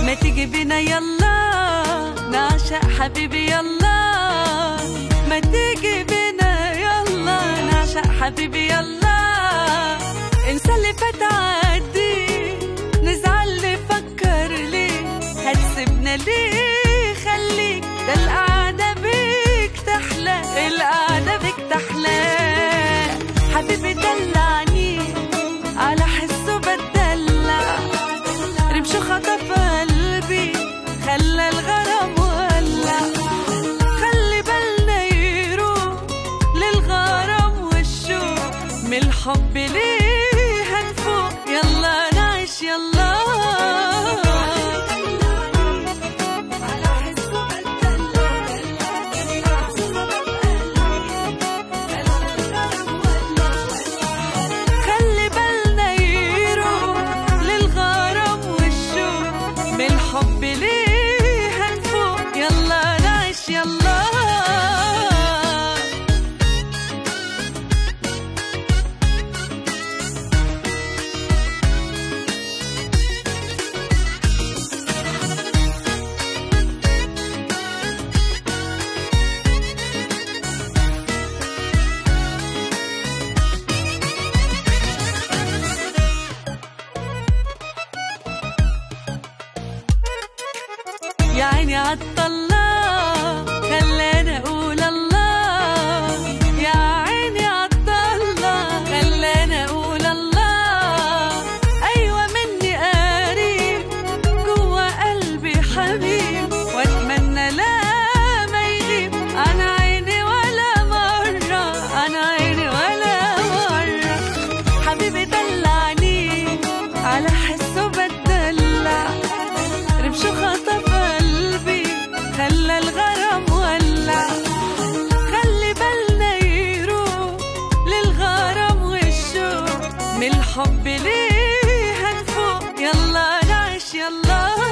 ما تيجي بينا يلا نعشق حبيبي يلا، ما تيجي بينا يلا نعشق حبيبي يلا. انسى اللي فات عادي، نزعل نفكر ليه، هتسيبنا ليه؟ خليك، ده القعدة بيك تحلى، القعدة بيك تحلى. حبيبي دلعني على حسه بتدلع، رمشه خطف قلبي خلى الغرام ولع. خلي بالنا يروح للغرام والشوق، من الحب ليه هنفوق، يلا نعيش يلا. خلي بالنا يروح للغرام والشوق، من الحب ليه هنفوق، يلا نعيش يلا. يا عيني عالطلة خلاني اقول الله، يا عيني عالطلة خلاني اقول الله. ايوه مني قريب جوا قلبي حبيب، واتمنى لا ما يغيب عن عيني ولا مرة، عن عيني ولا مرة. حبيبي دلعني على حسه بتدلع، رمشه خطف قلبي خلى الغرام ولع. خلي بالنا يروح للغرام والشوق، من الحب ليه هنفوق، يلا نعيش يلا.